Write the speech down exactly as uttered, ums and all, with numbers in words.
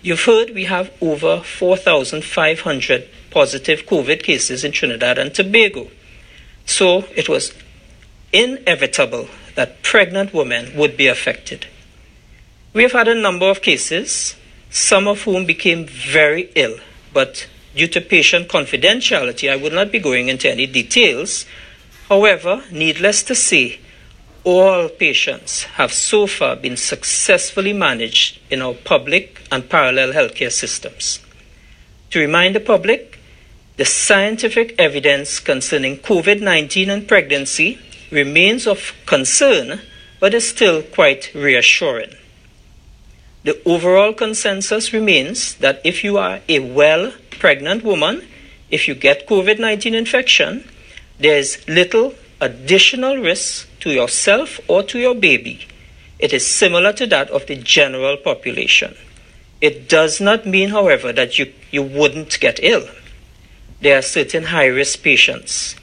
You've heard we have over four thousand five hundred positive COVID cases in Trinidad and Tobago. So it was inevitable that pregnant women would be affected. We have had a number of cases, some of whom became very ill, but due to patient confidentiality, I would not be going into any details. However, needless to say, all patients have so far been successfully managed in our public and parallel healthcare systems. To remind the public, the scientific evidence concerning COVID nineteen and pregnancy remains of concern, but is still quite reassuring. The overall consensus remains that if you are a well pregnant woman, if you get COVID nineteen infection, there is little additional risk to yourself or to your baby. It is similar to that of the general population. It does not mean, however, that you, you wouldn't get ill. There are certain high-risk patients.